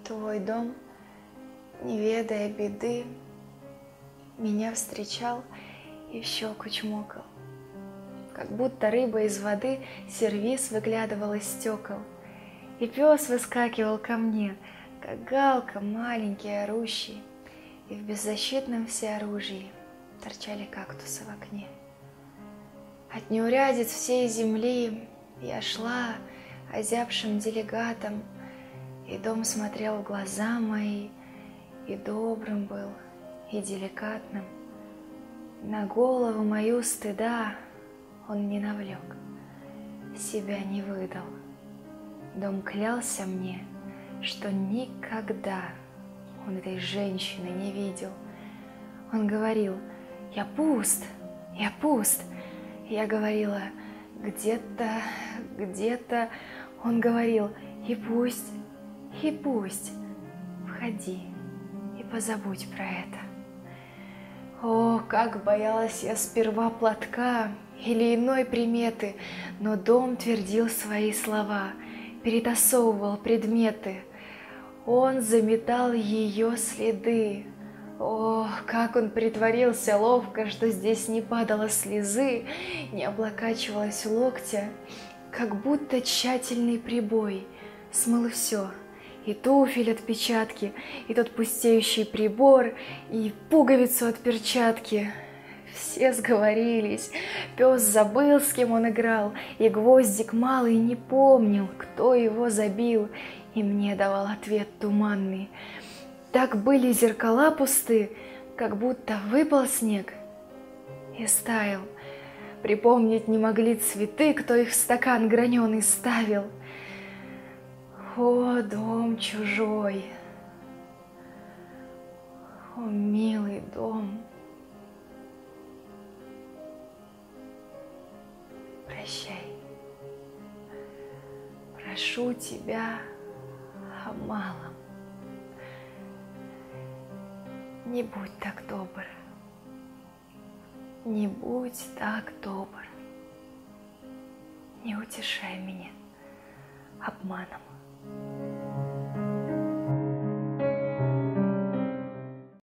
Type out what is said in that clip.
Твой дом, не ведая беды, меня встречал и в щеку чмокал. Как будто рыба из воды сервиз выглядывал из стекол. И пес выскакивал ко мне, как галка, маленький, орущий. И в беззащитном всеоружии торчали кактусы в окне. От неурядиц всей земли я шла озябшим делегатом, и дом смотрел в глаза мои, и добрым был, и деликатным. На голову мою стыда он не навлек, себя не выдал. Дом клялся мне, что никогда он этой женщины не видел. Он говорил: «Я пуст, я пуст». Я говорила: «Где-то, где-то». Он говорил: и пусть, входи и позабудь про это». О, как боялась я сперва платка или иной приметы, но дом твердил свои слова, перетасовывал предметы. Он заметал ее следы. О, как он притворился ловко, что здесь не падало слезы, не облокачивалось локтя, как будто тщательный прибой смыл все. И туфель отпечатки, и тот пустеющий прибор, и пуговицу от перчатки. Все сговорились, пес забыл, с кем он играл, и гвоздик малый не помнил, кто его забил, и мне давал ответ туманный. Так были зеркала пусты, как будто выпал снег и стаял. Припомнить не могли цветы, кто их в стакан граненый ставил. О, дом чужой, о, милый дом, прощай, прошу тебя о малом, не будь так добр, не будь так добр, не утешай меня обманом.